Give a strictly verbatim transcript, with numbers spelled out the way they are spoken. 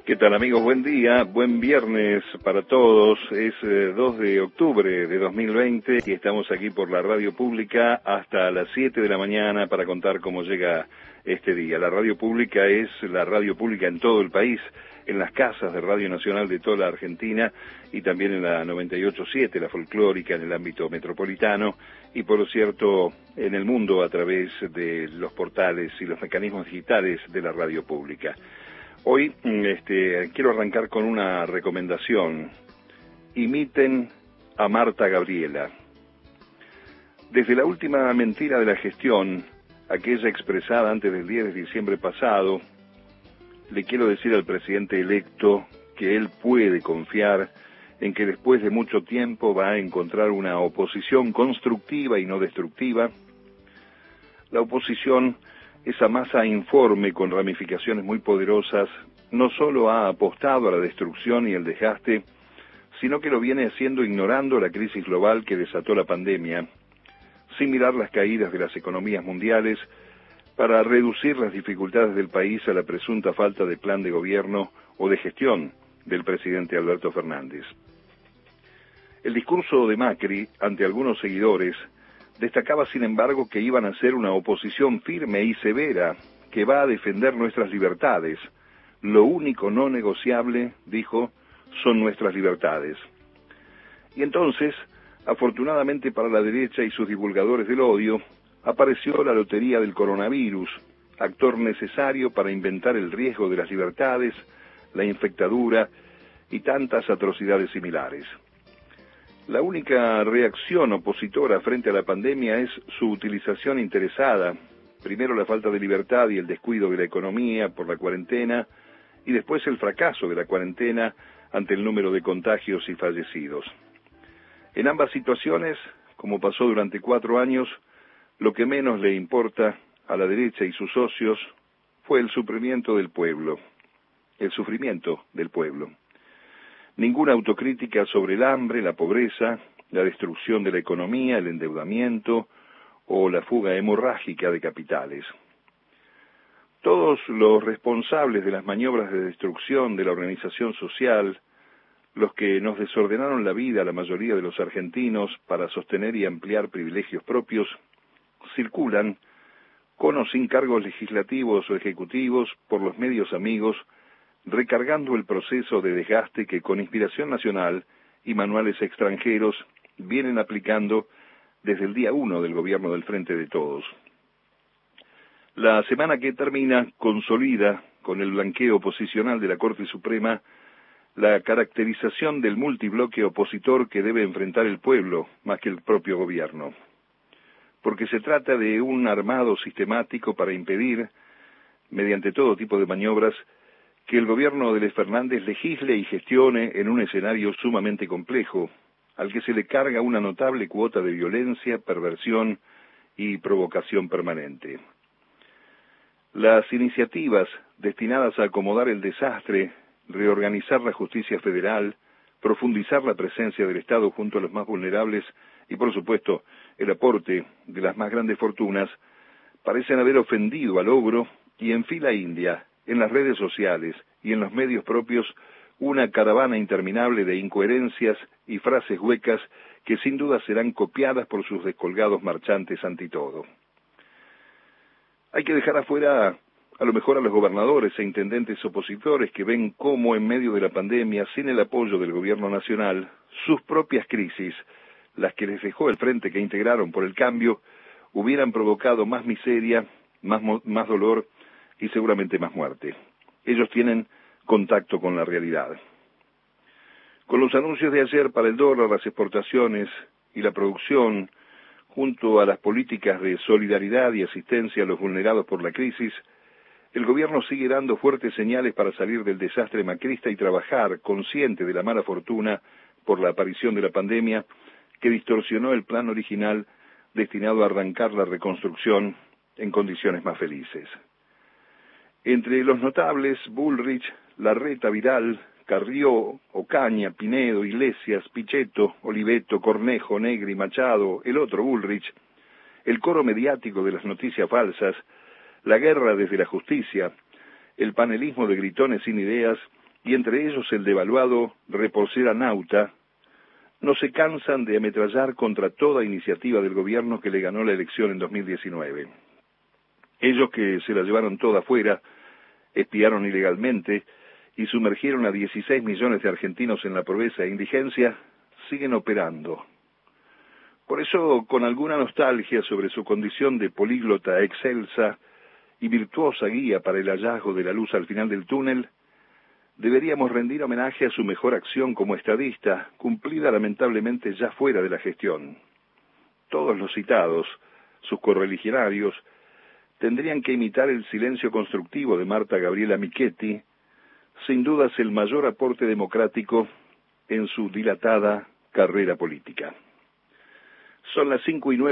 ¿Qué tal, amigos? Buen día, buen viernes para todos. Es eh, dos de octubre de dos mil veinte y estamos aquí por la radio pública hasta las siete de la mañana para contar cómo llega este día. La radio pública es la radio pública en todo el país, en las casas de Radio Nacional de toda la Argentina y también en la noventa y ocho punto siete, la folclórica en el ámbito metropolitano y, por cierto, en el mundo a través de los portales y los mecanismos digitales de la radio pública. Hoy este, quiero arrancar con una recomendación. Imiten a Marta Gabriela. Desde la última mentira de la gestión, aquella expresada antes del diez de diciembre pasado, le quiero decir al presidente electo que él puede confiar en que después de mucho tiempo va a encontrar una oposición constructiva y no destructiva. La oposición, esa masa informe con ramificaciones muy poderosas, no solo ha apostado a la destrucción y el desgaste, sino que lo viene haciendo ignorando la crisis global que desató la pandemia, sin mirar las caídas de las economías mundiales, para reducir las dificultades del país a la presunta falta de plan de gobierno o de gestión del presidente Alberto Fernández. El discurso de Macri ante algunos seguidores destacaba, sin embargo, que iban a ser una oposición firme y severa que va a defender nuestras libertades. Lo único no negociable, dijo, son nuestras libertades. Y entonces, afortunadamente para la derecha y sus divulgadores del odio, apareció la lotería del coronavirus, actor necesario para inventar el riesgo de las libertades, la infectadura y tantas atrocidades similares. La única reacción opositora frente a la pandemia es su utilización interesada, primero la falta de libertad y el descuido de la economía por la cuarentena, y después el fracaso de la cuarentena ante el número de contagios y fallecidos. En ambas situaciones, como pasó durante cuatro años, lo que menos le importa a la derecha y sus socios fue el sufrimiento del pueblo, el sufrimiento del pueblo. Ninguna autocrítica sobre el hambre, la pobreza, la destrucción de la economía, el endeudamiento o la fuga hemorrágica de capitales. Todos los responsables de las maniobras de destrucción de la organización social, los que nos desordenaron la vida a la mayoría de los argentinos para sostener y ampliar privilegios propios, circulan, con o sin cargos legislativos o ejecutivos, por los medios amigos, recargando el proceso de desgaste que con inspiración nacional y manuales extranjeros vienen aplicando desde el día uno del gobierno del Frente de Todos. La semana que termina consolida con el blanqueo posicional de la Corte Suprema la caracterización del multibloque opositor que debe enfrentar el pueblo más que el propio gobierno, porque se trata de un armado sistemático para impedir, mediante todo tipo de maniobras, que el gobierno de Les Fernández legisle y gestione en un escenario sumamente complejo, al que se le carga una notable cuota de violencia, perversión y provocación permanente. Las iniciativas destinadas a acomodar el desastre, reorganizar la justicia federal, profundizar la presencia del Estado junto a los más vulnerables y, por supuesto, el aporte de las más grandes fortunas, parecen haber ofendido al ogro y en fila india, en las redes sociales y en los medios propios, una caravana interminable de incoherencias y frases huecas que sin duda serán copiadas por sus descolgados marchantes anti todo. Hay que dejar afuera a lo mejor a los gobernadores e intendentes opositores que ven cómo en medio de la pandemia, sin el apoyo del gobierno nacional, sus propias crisis, las que les dejó el frente que integraron por el cambio, hubieran provocado más miseria, más, más dolor y seguramente más muerte. Ellos tienen contacto con la realidad. Con los anuncios de ayer para el dólar, las exportaciones y la producción, junto a las políticas de solidaridad y asistencia a los vulnerados por la crisis, el gobierno sigue dando fuertes señales para salir del desastre macrista y trabajar, consciente de la mala fortuna por la aparición de la pandemia, que distorsionó el plan original destinado a arrancar la reconstrucción en condiciones más felices. Entre los notables, Bullrich, Larreta, Vidal, Carrió, Ocaña, Pinedo, Iglesias, Pichetto, Oliveto, Cornejo, Negri, Machado, el otro Bullrich, el coro mediático de las noticias falsas, la guerra desde la justicia, el panelismo de gritones sin ideas y entre ellos el devaluado Reposera Nauta, no se cansan de ametrallar contra toda iniciativa del gobierno que le ganó la elección en dos mil diecinueve. Ellos que se la llevaron toda afuera, espiaron ilegalmente y sumergieron a dieciséis millones de argentinos en la pobreza e indigencia, siguen operando. Por eso, con alguna nostalgia sobre su condición de políglota excelsa y virtuosa guía para el hallazgo de la luz al final del túnel, deberíamos rendir homenaje a su mejor acción como estadista, cumplida lamentablemente ya fuera de la gestión. Todos los citados, sus correligionarios, tendrían que imitar el silencio constructivo de Marta Gabriela Michetti, sin dudas el mayor aporte democrático en su dilatada carrera política. Son las cinco y nueve.